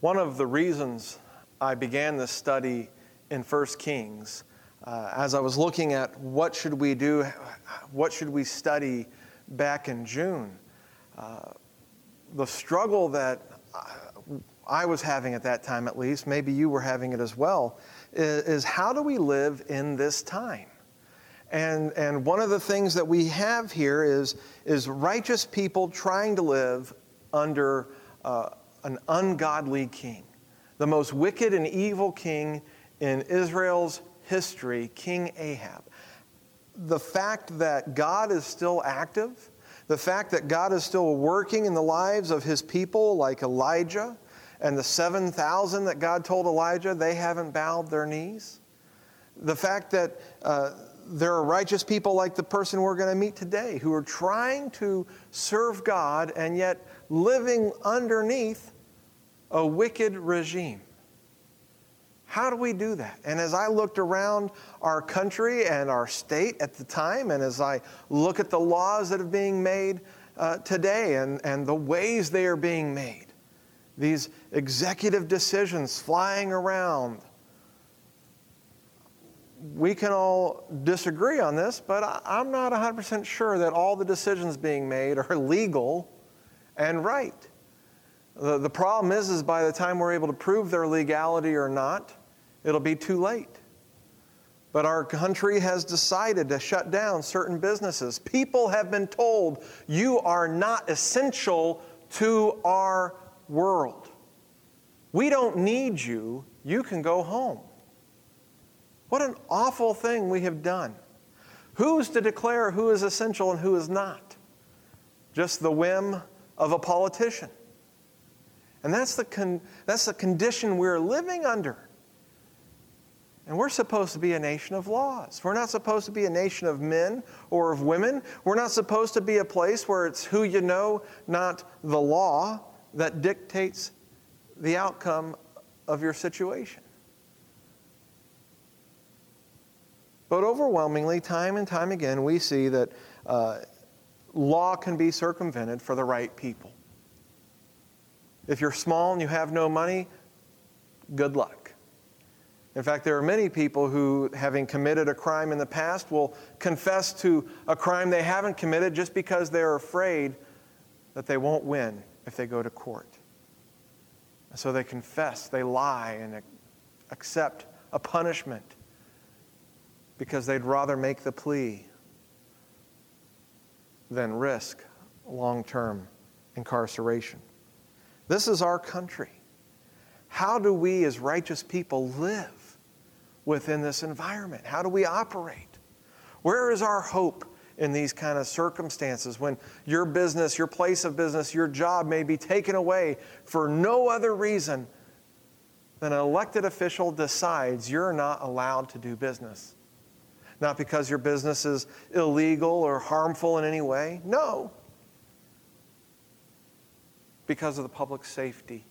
One of the reasons I began this study in 1 Kings, as I was looking at what should we do, what should we study back in June, the struggle that I was having at that time at least, maybe you were having it as well, is how do we live in this time? And one of the things that we have here is righteous people trying to live under an ungodly king. The most wicked and evil king in Israel's history, King Ahab. The fact that God is still active, the fact that God is still working in the lives of his people like Elijah and the 7,000 that God told Elijah they haven't bowed their knees. The fact that there are righteous people like the person we're going to meet today who are trying to serve God and yet living underneath a wicked regime. How do we do that? And as I looked around our country and our state at the time, and as I look at the laws that are being made today and the ways they are being made, these executive decisions flying around, we can all disagree on this, but I'm not 100% sure that all the decisions being made are legal and right. The problem is by the time we're able to prove their legality or not, it'll be too late. But our country has decided to shut down certain businesses. People have been told, you are not essential to our world. We don't need you. You can go home. What an awful thing we have done. Who's to declare who is essential and who is not? Just the whim of a politician. And that's the condition we're living under. And we're supposed to be a nation of laws. We're not supposed to be a nation of men or of women. We're not supposed to be a place where it's who you know, not the law, that dictates the outcome of your situation. But overwhelmingly, time and time again, we see that law can be circumvented for the right people. If you're small and you have no money, good luck. In fact, there are many people who, having committed a crime in the past, will confess to a crime they haven't committed just because they're afraid that they won't win if they go to court. So they confess, they lie, and accept a punishment because they'd rather make the plea than risk long-term incarceration. This is our country. How do we as righteous people live within this environment? How do we operate? Where is our hope in these kind of circumstances when your business, your place of business, your job may be taken away for no other reason than an elected official decides you're not allowed to do business? Not because your business is illegal or harmful in any way. No. Because of the public safety.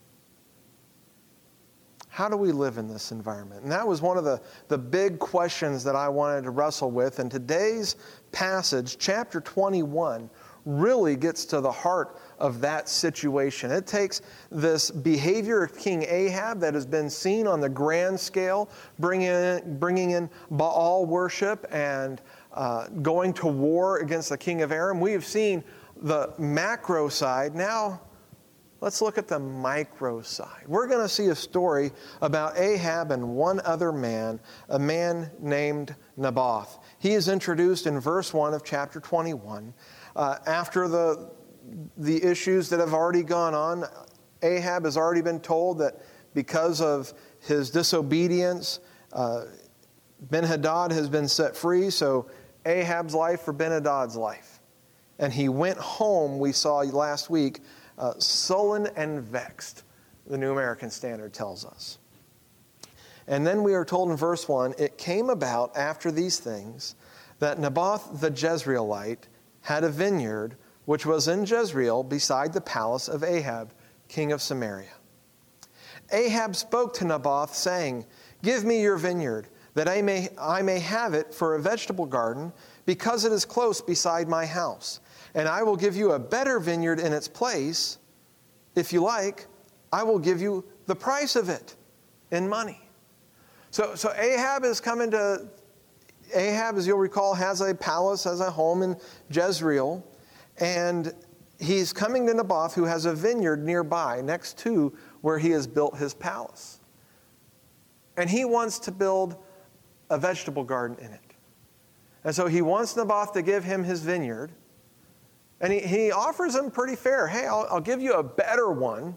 How do we live in this environment? And that was one of the big questions that I wanted to wrestle with. And today's passage, chapter 21, really gets to the heart of that situation. It takes this behavior of King Ahab that has been seen on the grand scale, bringing in Baal worship and going to war against the king of Aram. We have seen the macro side. Now, let's look at the micro side. We're going to see a story about Ahab and one other man, a man named Naboth. He is introduced in verse 1 of chapter 21. After the issues that have already gone on, Ahab has already been told that because of his disobedience, Ben-Hadad has been set free, so Ahab's life for Ben-Hadad's life. And he went home, we saw last week, sullen and vexed, the New American Standard tells us. And then we are told in verse 1, it came about after these things that Naboth the Jezreelite had a vineyard which was in Jezreel beside the palace of Ahab, king of Samaria. Ahab spoke to Naboth, saying, "Give me your vineyard, that I may have it for a vegetable garden, because it is close beside my house. And I will give you a better vineyard in its place. If you like, I will give you the price of it in money. So Ahab is coming to, Ahab, as you'll recall, has a palace, has a home in Jezreel, and he's coming to Naboth, who has a vineyard nearby, next to where he has built his palace. And he wants to build a vegetable garden in it. And so he wants Naboth to give him his vineyard, and he offers him pretty fair. Hey, I'll give you a better one,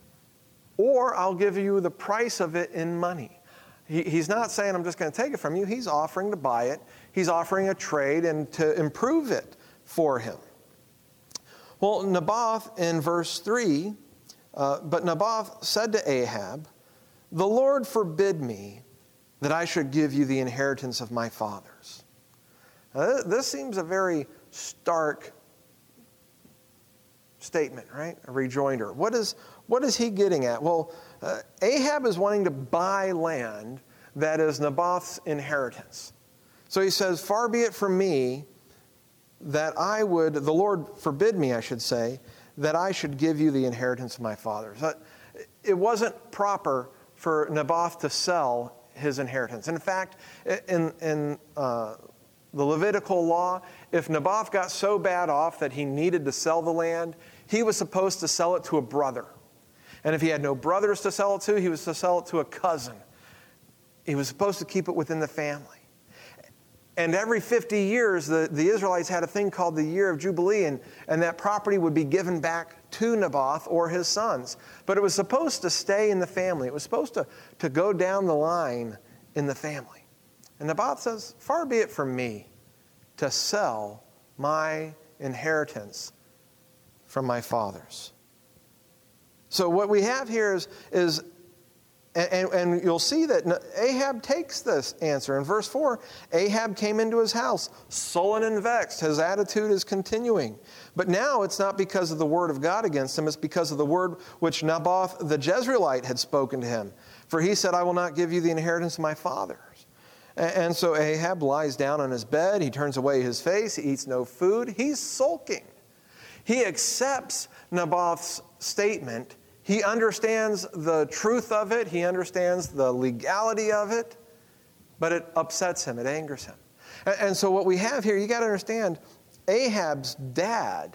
or I'll give you the price of it in money. He's not saying, I'm just going to take it from you. He's offering to buy it. He's offering a trade and to improve it for him. Well, Naboth in verse 3, but Naboth said to Ahab, the Lord forbid me that I should give you the inheritance of my fathers. Now, this seems a very stark statement, right? A rejoinder. What is he getting at? Well, Ahab is wanting to buy land that is Naboth's inheritance. So he says, far be it from me that I would, the Lord forbid me, I should say, that I should give you the inheritance of my fathers. It wasn't proper for Naboth to sell his inheritance. In fact, in the Levitical law, if Naboth got so bad off that he needed to sell the land, he was supposed to sell it to a brother. And if he had no brothers to sell it to, he was to sell it to a cousin. He was supposed to keep it within the family. And every 50 years, the Israelites had a thing called the Year of Jubilee, and that property would be given back to Naboth or his sons. But it was supposed to stay in the family. It was supposed to go down the line in the family. And Naboth says, far be it from me to sell my inheritance from my fathers. So what we have here is and you'll see that Ahab takes this answer. In verse 4, Ahab came into his house, sullen and vexed. His attitude is continuing. But now it's not because of the word of God against him, it's because of the word which Naboth the Jezreelite had spoken to him. For he said, I will not give you the inheritance of my fathers. And so Ahab lies down on his bed, he turns away his face, he eats no food, he's sulking. He accepts Naboth's statement. He understands the truth of it. He understands the legality of it. But it upsets him. It angers him. And so what we have here, you got to understand, Ahab's dad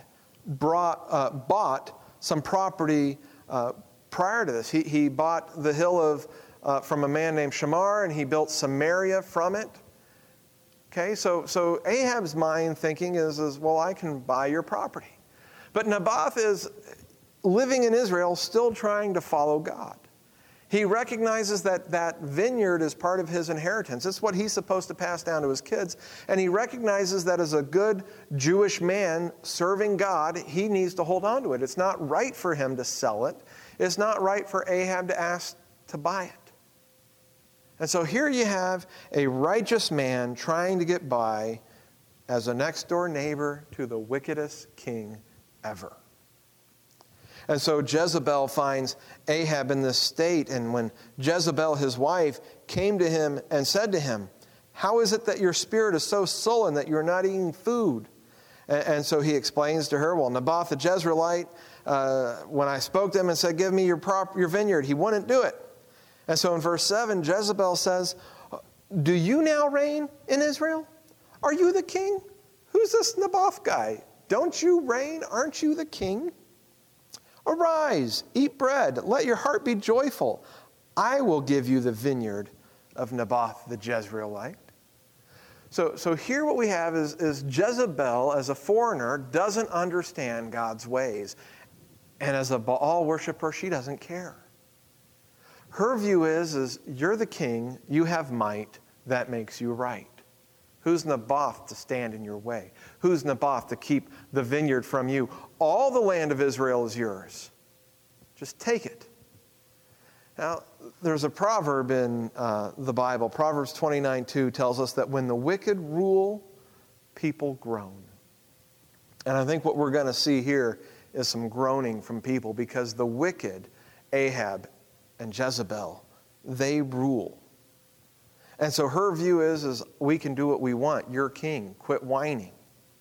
bought some property prior to this. He bought the hill from a man named Shamar, and he built Samaria from it. Okay, so Ahab's mind thinking is, well, I can buy your property. But Naboth is living in Israel, still trying to follow God. He recognizes that vineyard is part of his inheritance. It's what he's supposed to pass down to his kids. And he recognizes that as a good Jewish man serving God, he needs to hold on to it. It's not right for him to sell it. It's not right for Ahab to ask to buy it. And so here you have a righteous man trying to get by as a next-door neighbor to the wickedest king ever. And so Jezebel finds Ahab in this state, and when Jezebel, his wife, came to him and said to him, how is it that your spirit is so sullen that you're not eating food? And so he explains to her, well, Naboth the Jezreelite, when I spoke to him and said, give me your vineyard, he wouldn't do it. And so in verse 7, Jezebel says, do you now reign in Israel? Are you the king? Who's this Naboth guy? Don't you reign? Aren't you the king? Arise, eat bread, let your heart be joyful. I will give you the vineyard of Naboth the Jezreelite. So here what we have is Jezebel, as a foreigner, doesn't understand God's ways. And as a Baal worshiper, she doesn't care. Her view is you're the king, you have might, that makes you right. Who's Naboth to stand in your way? Who's Naboth to keep the vineyard from you? All the land of Israel is yours. Just take it. Now, there's a proverb in the Bible. Proverbs 29:2 tells us that when the wicked rule, people groan. And I think what we're going to see here is some groaning from people because the wicked, Ahab and Jezebel, they rule. And so her view is we can do what we want. You're king. Quit whining.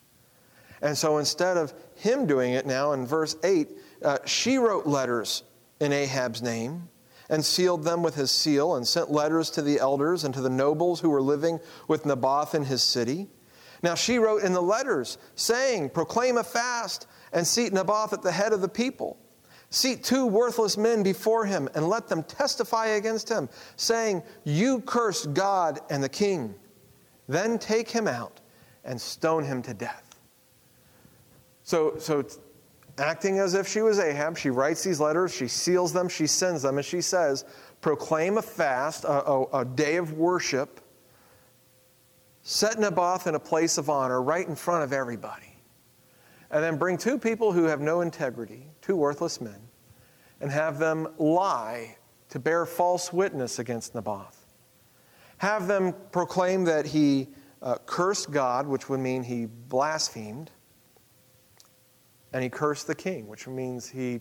And so instead of him doing it now, in verse 8, she wrote letters in Ahab's name, and sealed them with his seal, and sent letters to the elders and to the nobles who were living with Naboth in his city. Now she wrote in the letters, saying, proclaim a fast, and seat Naboth at the head of the people. Seat 2 worthless men before him, and let them testify against him, saying, you cursed God and the king. Then take him out and stone him to death. So acting as if she was Ahab, she writes these letters, she seals them, she sends them, and she says, proclaim a fast, a day of worship, set Naboth in a place of honor right in front of everybody, and then bring 2 people who have no integrity, 2 worthless men, and have them lie to bear false witness against Naboth. Have them proclaim that he cursed God, which would mean he blasphemed, and he cursed the king, which means he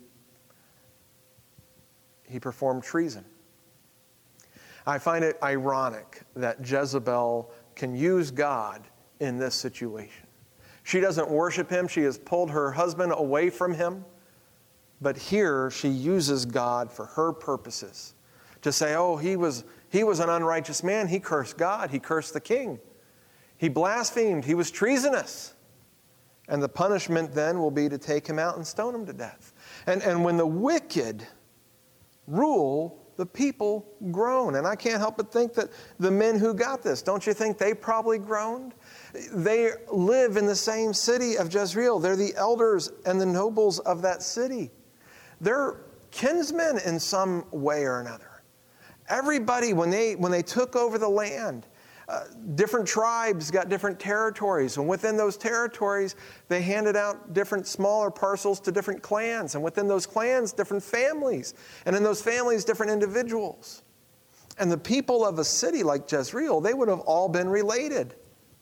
performed treason. I find it ironic that Jezebel can use God in this situation. She doesn't worship him. She has pulled her husband away from him. But here she uses God for her purposes. To say, oh, he was an unrighteous man. He cursed God. He cursed the king. He blasphemed. He was treasonous. And the punishment then will be to take him out and stone him to death. And when the wicked rule, the people groan. And I can't help but think that the men who got this, don't you think they probably groaned? They live in the same city of Jezreel. They're the elders and the nobles of that city. They're kinsmen in some way or another. Everybody, when they took over the land, different tribes got different territories, and within those territories, they handed out different smaller parcels to different clans, and within those clans, different families, and in those families, different individuals. And the people of a city like Jezreel, they would have all been related.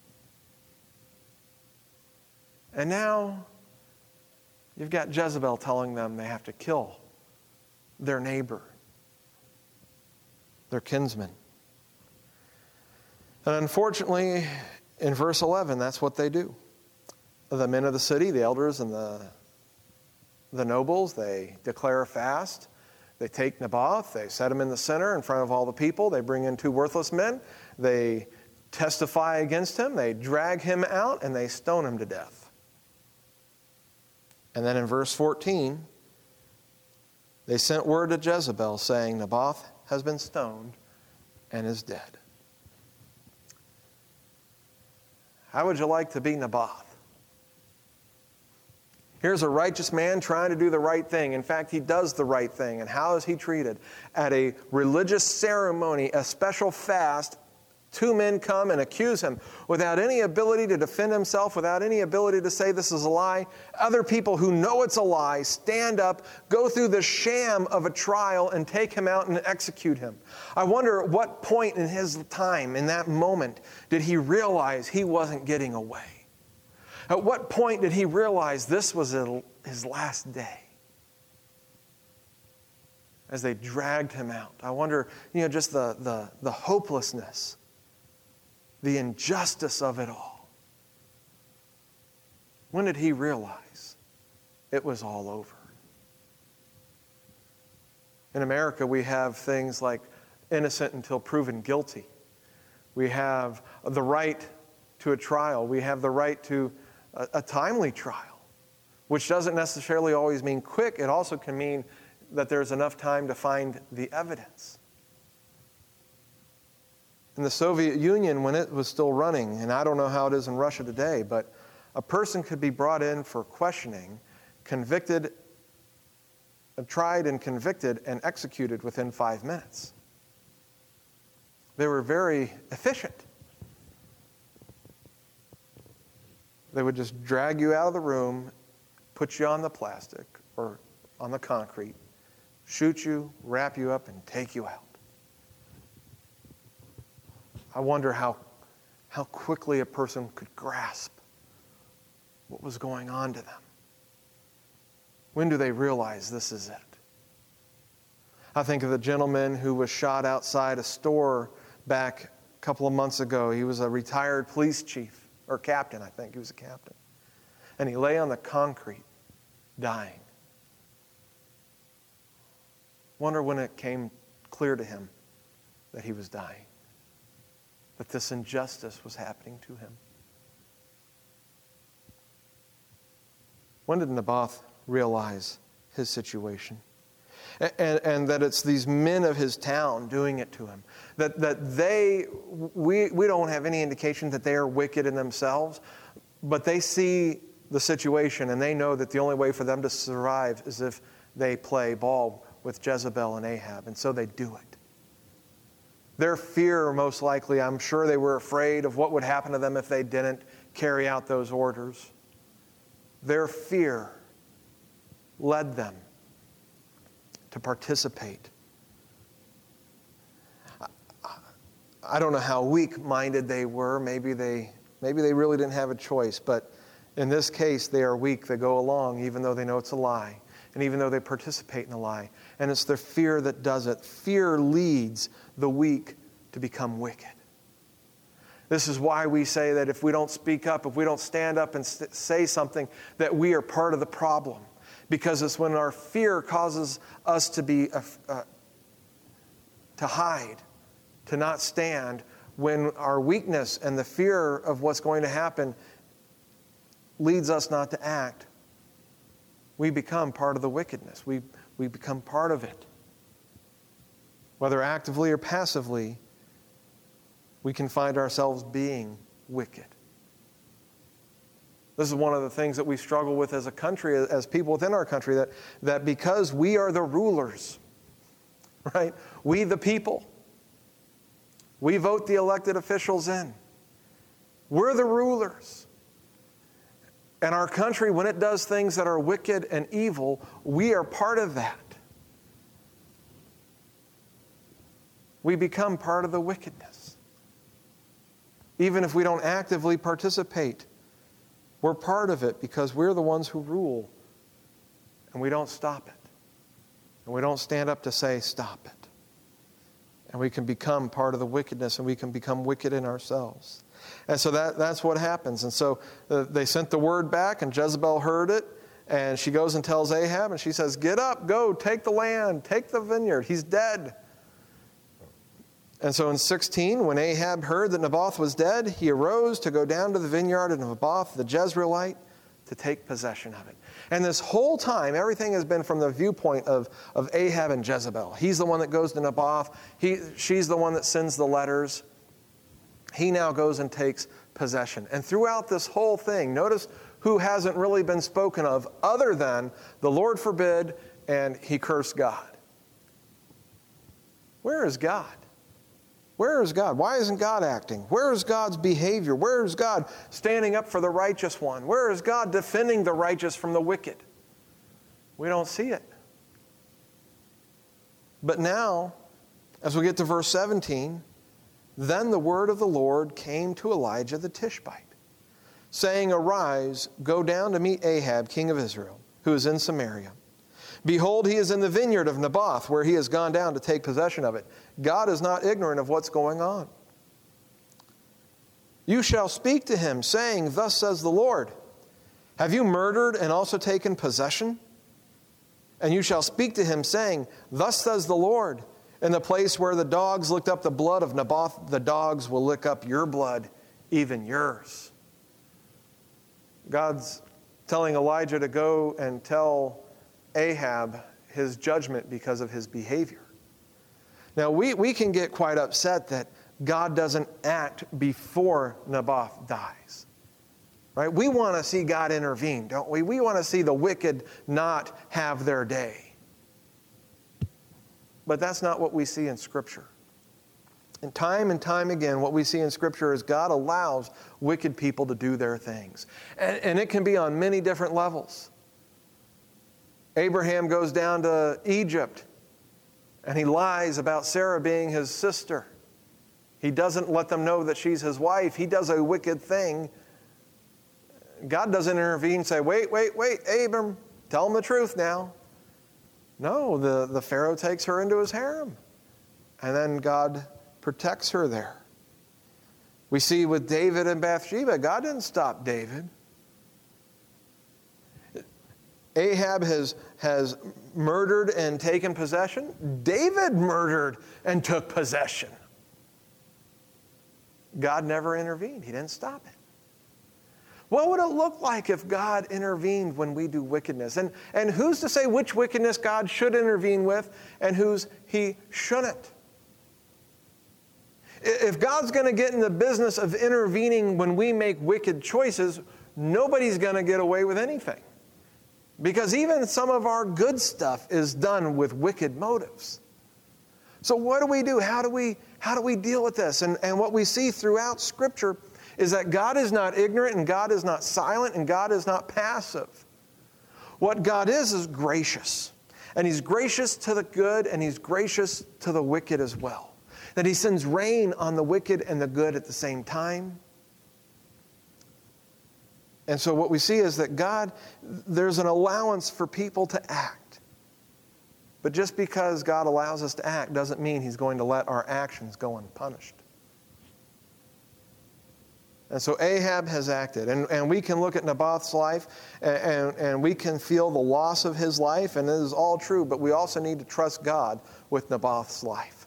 And now, you've got Jezebel telling them they have to kill their neighbor, their kinsman. And unfortunately, in verse 11, that's what they do. The men of the city, the elders and the nobles, they declare a fast. They take Naboth, they set him in the center in front of all the people. They bring in 2 worthless men. They testify against him. They drag him out and they stone him to death. And then in verse 14, they sent word to Jezebel saying, Naboth has been stoned and is dead. How would you like to be Naboth? Here's a righteous man trying to do the right thing. In fact, he does the right thing. And how is he treated? At a religious ceremony, a special fast, 2 men come and accuse him without any ability to defend himself, without any ability to say this is a lie. Other people who know it's a lie stand up, go through the sham of a trial, and take him out and execute him. I wonder at what point in his time, in that moment, did he realize he wasn't getting away? At what point did he realize this was his last day? As they dragged him out. I wonder, just the hopelessness, the injustice of it all. When did he realize it was all over? In America, we have things like innocent until proven guilty. We have the right to a trial. We have the right to a timely trial, which doesn't necessarily always mean quick. It also can mean that there's enough time to find the evidence. In the Soviet Union, when it was still running, and I don't know how it is in Russia today, but a person could be brought in for questioning, convicted, tried and convicted, and executed within 5 minutes. They were very efficient. They would just drag you out of the room, put you on the plastic or on the concrete, shoot you, wrap you up, and take you out. I wonder how quickly a person could grasp what was going on to them. When do they realize this is it? I think of the gentleman who was shot outside a store back a couple of months ago. He was a retired police chief, or captain, I think. He was a captain. And he lay on the concrete, dying. Wonder when it came clear to him that he was dying, that this injustice was happening to him. When did Naboth realize his situation? And that it's these men of his town doing it to him. We don't have any indication that they are wicked in themselves, but they see the situation and they know that the only way for them to survive is if they play ball with Jezebel and Ahab, and so they do it. Their fear, most likely, I'm sure they were afraid of what would happen to them if they didn't carry out those orders. Their fear led them to participate. I don't know how weak-minded they were. Maybe they really didn't have a choice. But in this case, they are weak. They go along even though they know it's a lie. And even though they participate in the lie. And it's their fear that does it. Fear leads the weak to become wicked. This is why we say that if we don't speak up, if we don't stand up and say something, that we are part of the problem. Because it's when our fear causes us to hide, to not stand, when our weakness and the fear of what's going to happen leads us not to act, we become part of the wickedness. We become part of it. Whether actively or passively, we can find ourselves being wicked. This is one of the things that we struggle with as a country, as people within our country, that because we are the rulers, right? We the people. We vote the elected officials in. We're the rulers. And our country, when it does things that are wicked and evil, we are part of that. We become part of the wickedness. Even if we don't actively participate, we're part of it because we're the ones who rule. And we don't stop it. And we don't stand up to say, stop it. And we can become part of the wickedness, and we can become wicked in ourselves. And so that's what happens. And so they sent the word back, and Jezebel heard it. And she goes and tells Ahab, and she says, get up, go, take the land, take the vineyard. He's dead. And so in 16, when Ahab heard that Naboth was dead, he arose to go down to the vineyard of Naboth the Jezreelite to take possession of it. And this whole time, everything has been from the viewpoint of Ahab and Jezebel. He's the one that goes to Naboth. She's the one that sends the letters. He now goes and takes possession. And throughout this whole thing, notice who hasn't really been spoken of other than the Lord forbid and he cursed God. Where is God? Where is God? Why isn't God acting? Where is God's behavior? Where is God standing up for the righteous one? Where is God defending the righteous from the wicked? We don't see it. But now, as we get to verse 17, then the word of the Lord came to Elijah the Tishbite, saying, arise, go down to meet Ahab, king of Israel, who is in Samaria. Behold, he is in the vineyard of Naboth, where he has gone down to take possession of it. God is not ignorant of what's going on. You shall speak to him, saying, thus says the Lord, have you murdered and also taken possession? And you shall speak to him, saying, thus says the Lord, in the place where the dogs licked up the blood of Naboth, the dogs will lick up your blood, even yours. God's telling Elijah to go and tell Ahab his judgment because of his behavior. Now, we can get quite upset that God doesn't act before Naboth dies. Right? We want to see God intervene, don't we? We want to see the wicked not have their day. But that's not what we see in Scripture. And time again, what we see in Scripture is God allows wicked people to do their things. And it can be on many different levels. Abraham goes down to Egypt, and he lies about Sarah being his sister. He doesn't let them know that she's his wife. He does a wicked thing. God doesn't intervene and say, wait, Abram, tell him the truth now. No, the Pharaoh takes her into his harem, and then God protects her there. We see with David and Bathsheba, God didn't stop David. Ahab has has murdered and taken possession. David murdered and took possession. God never intervened. He didn't stop it. What would it look like if God intervened when we do wickedness? And who's to say which wickedness God should intervene with and whose He shouldn't? If God's going to get in the business of intervening when we make wicked choices, nobody's going to get away with anything. Because even some of our good stuff is done with wicked motives. So what do we do? How do we deal with this? And what we see throughout Scripture is that God is not ignorant, and God is not silent, and God is not passive. What God is gracious. And He's gracious to the good, and He's gracious to the wicked as well. That He sends rain on the wicked and the good at the same time. And so what we see is that God, there's an allowance for people to act. But just because God allows us to act doesn't mean He's going to let our actions go unpunished. And so Ahab has acted. And we can look at Naboth's life and we can feel the loss of his life, and it is all true, but we also need to trust God with Naboth's life.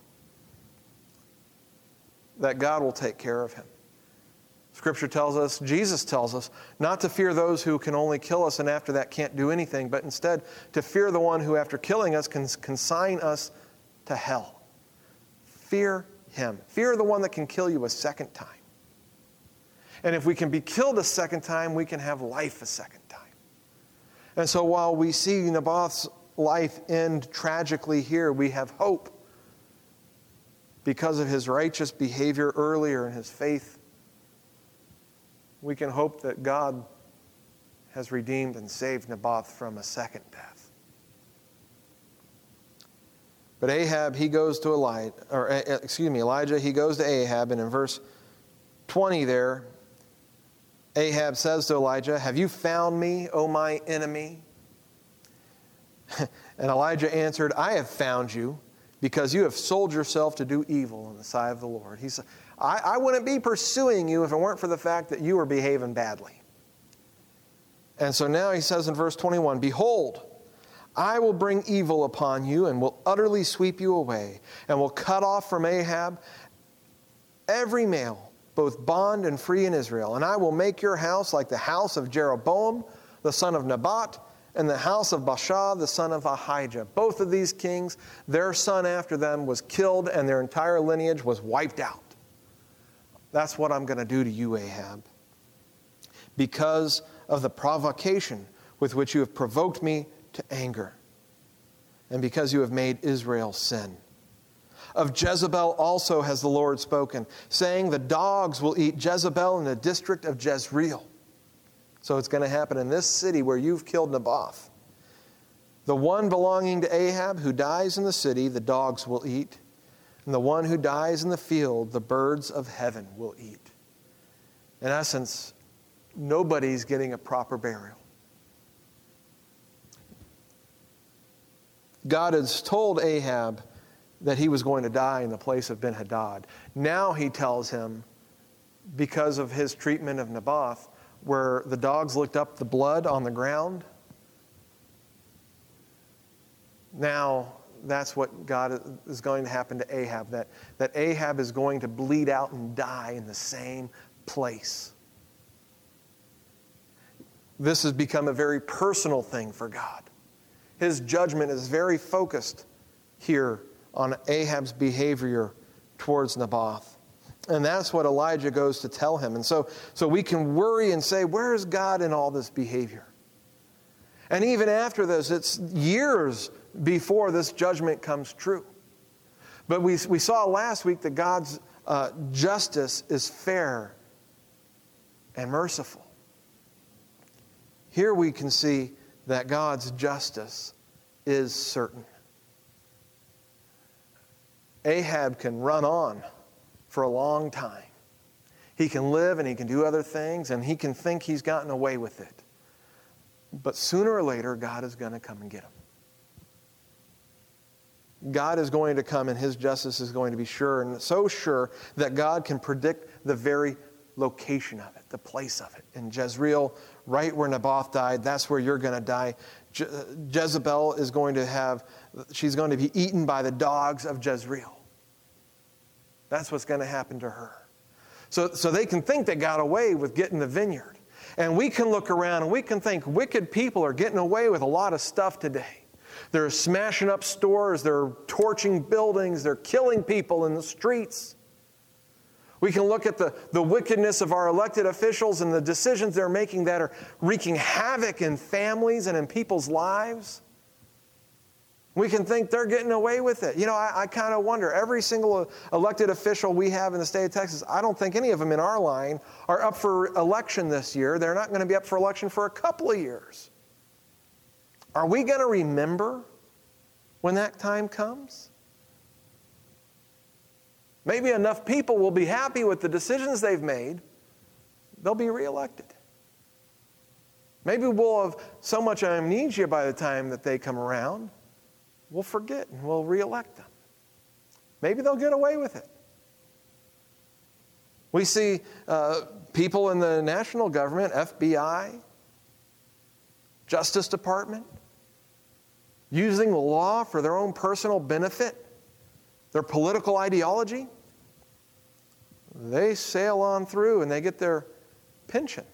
That God will take care of him. Scripture tells us, Jesus tells us, not to fear those who can only kill us and after that can't do anything, but instead to fear the one who after killing us can consign us to hell. Fear Him. Fear the one that can kill you a second time. And if we can be killed a second time, we can have life a second time. And so while we see Naboth's life end tragically here, we have hope because of his righteous behavior earlier and his faith. We can hope that God has redeemed and saved Naboth from a second death. But Elijah, he goes to Ahab, and in verse 20 there, Ahab says to Elijah, "Have you found me, O my enemy?" And Elijah answered, "I have found you because you have sold yourself to do evil in the sight of the Lord." He said, I wouldn't be pursuing you if it weren't for the fact that you were behaving badly. And so now he says in verse 21, "Behold, I will bring evil upon you and will utterly sweep you away and will cut off from Ahab every male, both bond and free in Israel. And I will make your house like the house of Jeroboam, the son of Nebat, and the house of Baasha, the son of Ahijah." Both of these kings, their son after them was killed and their entire lineage was wiped out. That's what I'm going to do to you, Ahab, because of the provocation with which you have provoked me to anger, and because you have made Israel sin. Of Jezebel also has the Lord spoken, saying, "The dogs will eat Jezebel in the district of Jezreel." So it's going to happen in this city where you've killed Naboth. "The one belonging to Ahab who dies in the city, the dogs will eat. And the one who dies in the field, the birds of heaven will eat." In essence, nobody's getting a proper burial. God has told Ahab that he was going to die in the place of Ben-Hadad. Now He tells him, because of his treatment of Naboth, where the dogs licked up the blood on the ground, now that's what God is going to happen to Ahab, that Ahab is going to bleed out and die in the same place. This has become a very personal thing for God. His judgment is very focused here on Ahab's behavior towards Naboth. And that's what Elijah goes to tell him. And so we can worry and say, where is God in all this behavior? And even after this, it's years before this judgment comes true. But we saw last week that God's justice is fair and merciful. Here we can see that God's justice is certain. Ahab can run on for a long time. He can live and he can do other things and he can think he's gotten away with it. But sooner or later, God is going to come and get him. God is going to come and His justice is going to be sure, and so sure that God can predict the very location of it, the place of it. In Jezreel, right where Naboth died, that's where you're going to die. Jezebel is she's going to be eaten by the dogs of Jezreel. That's what's going to happen to her. So they can think they got away with getting the vineyard. And we can look around and we can think wicked people are getting away with a lot of stuff today. They're smashing up stores, they're torching buildings, they're killing people in the streets. We can look at the wickedness of our elected officials and the decisions they're making that are wreaking havoc in families and in people's lives. We can think they're getting away with it. I kind of wonder, every single elected official we have in the state of Texas, I don't think any of them in our line are up for election this year. They're not going to be up for election for a couple of years. Are we going to remember when that time comes? Maybe enough people will be happy with the decisions they've made, they'll be reelected. Maybe we'll have so much amnesia by the time that they come around, we'll forget and we'll reelect them. Maybe they'll get away with it. We see people in the national government, FBI, Justice Department, using the law for their own personal benefit, their political ideology. They sail on through and they get their pension.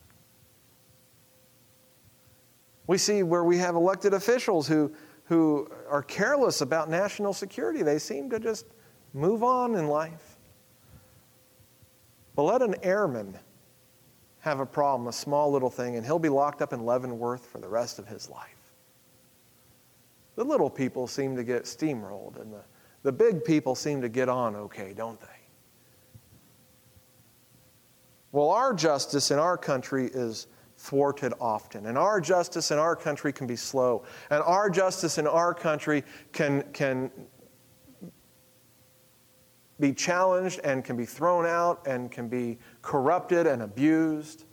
We see where we have elected officials who are careless about national security. They seem to just move on in life. But let an airman have a problem, a small little thing, and he'll be locked up in Leavenworth for the rest of his life. The little people seem to get steamrolled, and the big people seem to get on okay, don't they? Well, our justice in our country is thwarted often, and our justice in our country can be slow, and our justice in our country can be challenged and can be thrown out and can be corrupted and abused.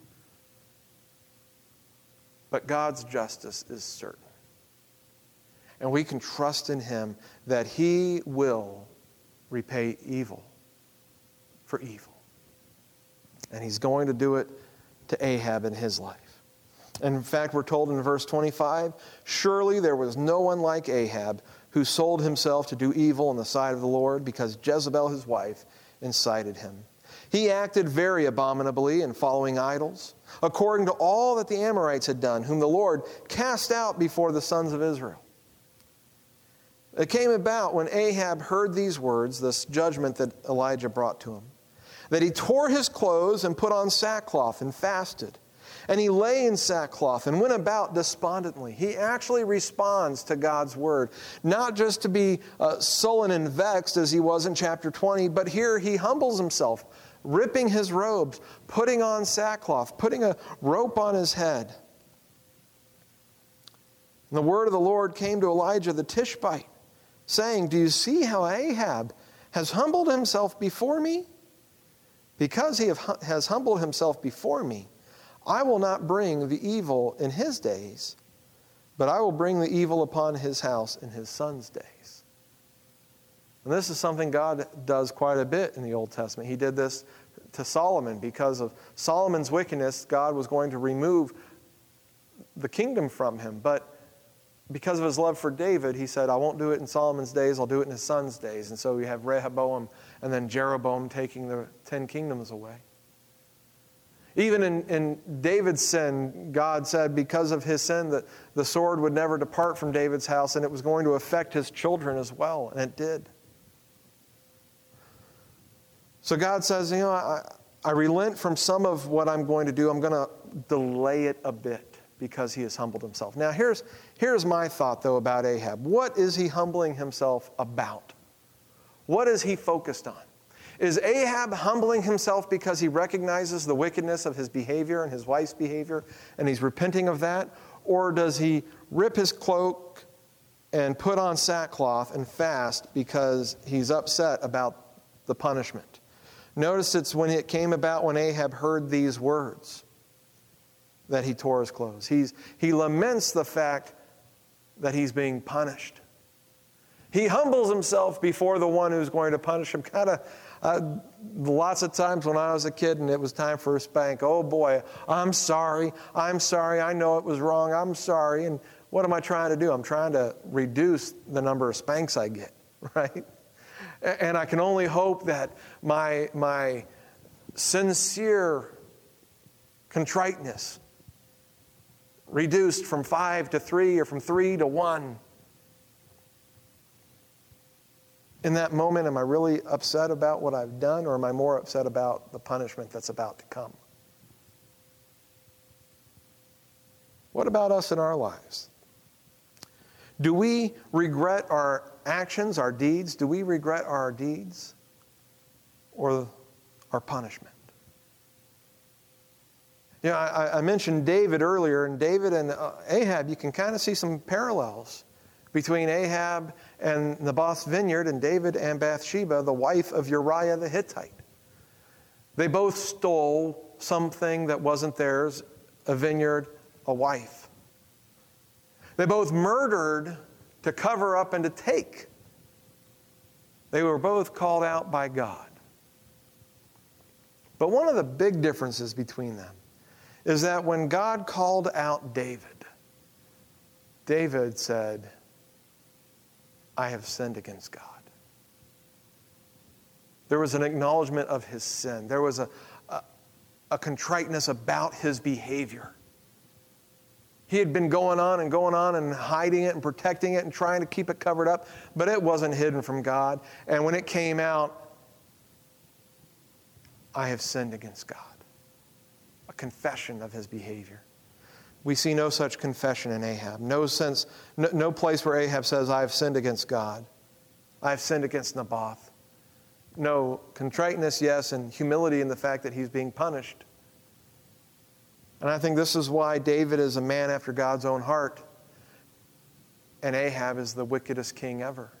But God's justice is certain. And we can trust in Him that He will repay evil for evil. And He's going to do it to Ahab in his life. And in fact, we're told in verse 25, surely there was no one like Ahab who sold himself to do evil in the sight of the Lord, because Jezebel his wife incited him. He acted very abominably in following idols, according to all that the Amorites had done, whom the Lord cast out before the sons of Israel. It came about when Ahab heard these words, this judgment that Elijah brought to him, that he tore his clothes and put on sackcloth and fasted. And he lay in sackcloth and went about despondently. He actually responds to God's word, not just to be sullen and vexed as he was in chapter 20, but here he humbles himself, ripping his robes, putting on sackcloth, putting a rope on his head. And the word of the Lord came to Elijah the Tishbite, saying, do you see how Ahab has humbled himself before me? Because he has humbled himself before me, I will not bring the evil in his days, but I will bring the evil upon his house in his son's days. And this is something God does quite a bit in the Old Testament. He did this to Solomon. Because of Solomon's wickedness, God was going to remove the kingdom from him. But because of his love for David, he said, I won't do it in Solomon's days, I'll do it in his son's days. And so we have Rehoboam and then Jeroboam taking the 10 kingdoms away. Even in David's sin, God said because of his sin that the sword would never depart from David's house, and it was going to affect his children as well, and it did. So God says, I relent from some of what I'm going to do. I'm going to delay it a bit because he has humbled himself. Now here's my thought, though, about Ahab. What is he humbling himself about? What is he focused on? Is Ahab humbling himself because he recognizes the wickedness of his behavior and his wife's behavior, and he's repenting of that? Or does he rip his cloak and put on sackcloth and fast because he's upset about the punishment? Notice it's when it came about when Ahab heard these words that he tore his clothes. He laments the fact that he's being punished. He humbles himself before the one who's going to punish him. Lots of times when I was a kid and it was time for a spank, oh boy, I'm sorry, I know it was wrong, I'm sorry. And what am I trying to do? I'm trying to reduce the number of spanks I get, right? And I can only hope that my sincere contriteness reduced from 5 to 3 or from 3 to 1. In that moment, am I really upset about what I've done, or am I more upset about the punishment that's about to come? What about us in our lives? Do we regret our actions, our deeds? Do we regret our deeds or our punishment? You know, I mentioned David earlier, and David and Ahab, you can kind of see some parallels between Ahab and Naboth's vineyard and David and Bathsheba, the wife of Uriah the Hittite. They both stole something that wasn't theirs, a vineyard, a wife. They both murdered to cover up and to take. They were both called out by God. But one of the big differences between them is that when God called out David, David said, I have sinned against God. There was an acknowledgement of his sin. There was a contriteness about his behavior. He had been going on and hiding it and protecting it and trying to keep it covered up, but it wasn't hidden from God. And when it came out, I have sinned against God. A confession of his behavior. We see no such confession in Ahab. No place where Ahab says, I have sinned against God. I have sinned against Naboth. No, contriteness, yes, and humility in the fact that he's being punished. And I think this is why David is a man after God's own heart, and Ahab is the wickedest king ever.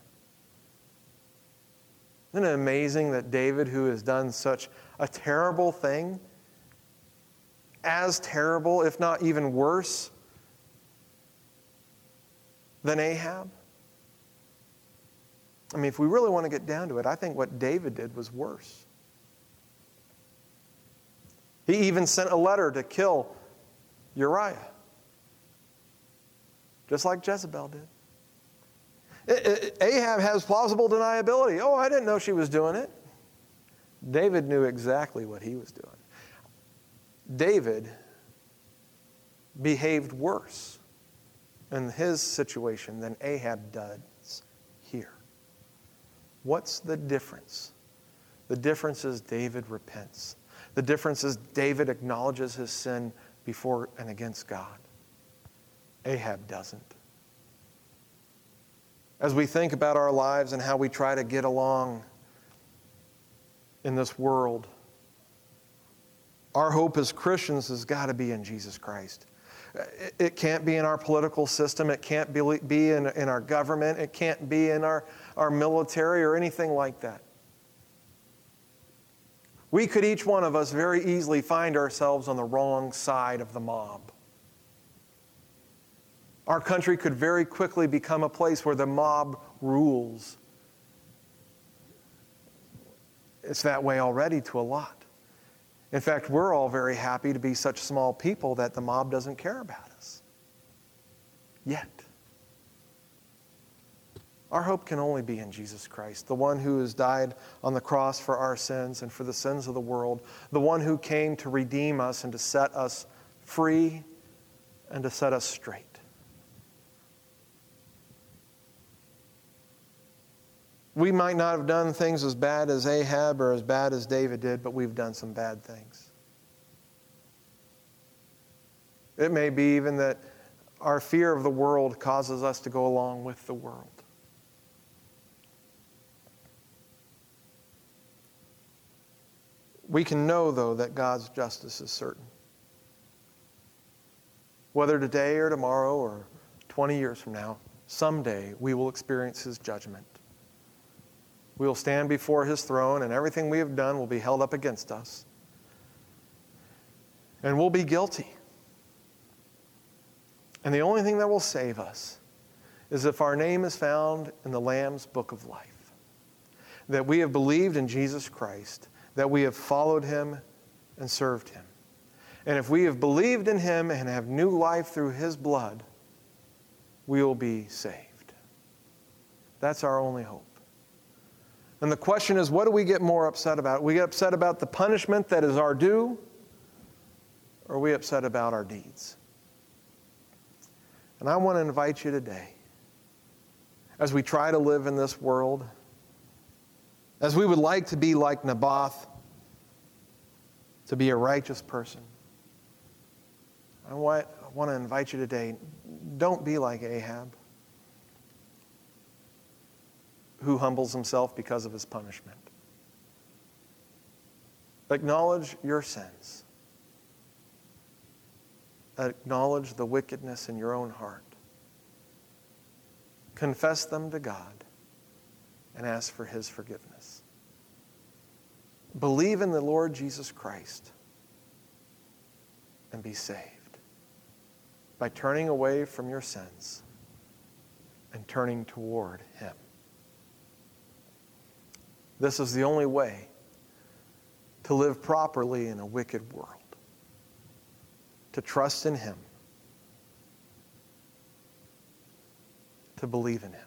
Isn't it amazing that David, who has done such a terrible thing, as terrible, if not even worse, than Ahab? I mean, if we really want to get down to it, I think what David did was worse. He even sent a letter to kill Uriah, just like Jezebel did. Ahab has plausible deniability. Oh, I didn't know she was doing it. David knew exactly what he was doing. David behaved worse in his situation than Ahab does here. What's the difference? The difference is David repents. The difference is David acknowledges his sin before and against God. Ahab doesn't. As we think about our lives and how we try to get along in this world, our hope as Christians has got to be in Jesus Christ. It can't be in our political system. It can't be in our government. It can't be in our military or anything like that. We could, each one of us, very easily find ourselves on the wrong side of the mob. Our country could very quickly become a place where the mob rules. It's that way already to a lot. In fact, we're all very happy to be such small people that the mob doesn't care about us. Yet. Our hope can only be in Jesus Christ, the one who has died on the cross for our sins and for the sins of the world, the one who came to redeem us and to set us free and to set us straight. We might not have done things as bad as Ahab or as bad as David did, but we've done some bad things. It may be even that our fear of the world causes us to go along with the world. We can know, though, that God's justice is certain. Whether today or tomorrow or 20 years from now, someday we will experience His judgment. We will stand before His throne, and everything we have done will be held up against us. And we'll be guilty. And the only thing that will save us is if our name is found in the Lamb's Book of Life. That we have believed in Jesus Christ, that we have followed Him and served Him. And if we have believed in Him and have new life through His blood, we will be saved. That's our only hope. And the question is, what do we get more upset about? We get upset about the punishment that is our due, or are we upset about our deeds? And I want to invite you today, as we try to live in this world, as we would like to be like Naboth, to be a righteous person, I want to invite you today, don't be like Ahab, who humbles himself because of his punishment. Acknowledge your sins. Acknowledge the wickedness in your own heart. Confess them to God and ask for His forgiveness. Believe in the Lord Jesus Christ and be saved by turning away from your sins and turning toward Him. This is the only way to live properly in a wicked world, to trust in Him, to believe in Him.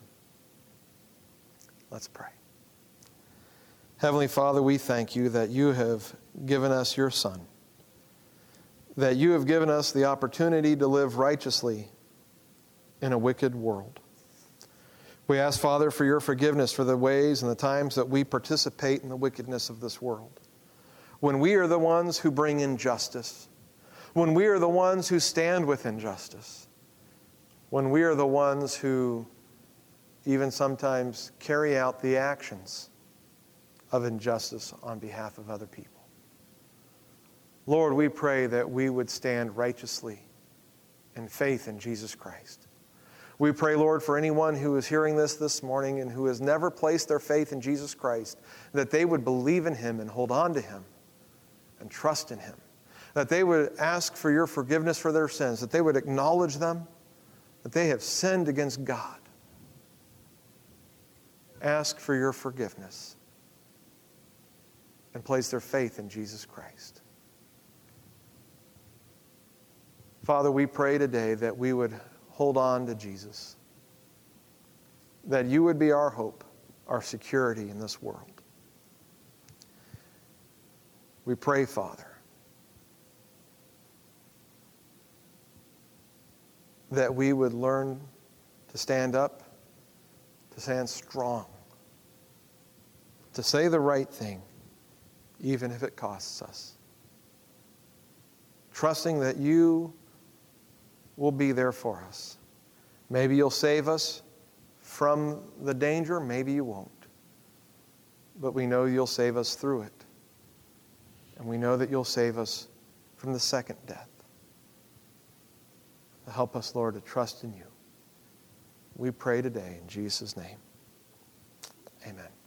Let's pray. Heavenly Father, we thank You that You have given us Your Son, that You have given us the opportunity to live righteously in a wicked world. We ask, Father, for Your forgiveness for the ways and the times that we participate in the wickedness of this world. When we are the ones who bring injustice, when we are the ones who stand with injustice, when we are the ones who even sometimes carry out the actions of injustice on behalf of other people. Lord, we pray that we would stand righteously in faith in Jesus Christ. We pray, Lord, for anyone who is hearing this morning and who has never placed their faith in Jesus Christ, that they would believe in Him and hold on to Him and trust in Him. That they would ask for Your forgiveness for their sins, that they would acknowledge them, that they have sinned against God. Ask for Your forgiveness and place their faith in Jesus Christ. Father, we pray today that we would hold on to Jesus, that You would be our hope, our security in this world. We pray, Father, that we would learn to stand up, to stand strong, to say the right thing, even if it costs us. Trusting that You will be there for us. Maybe You'll save us from the danger, maybe You won't. But we know You'll save us through it. And we know that You'll save us from the second death. Help us, Lord, to trust in You. We pray today in Jesus' name. Amen.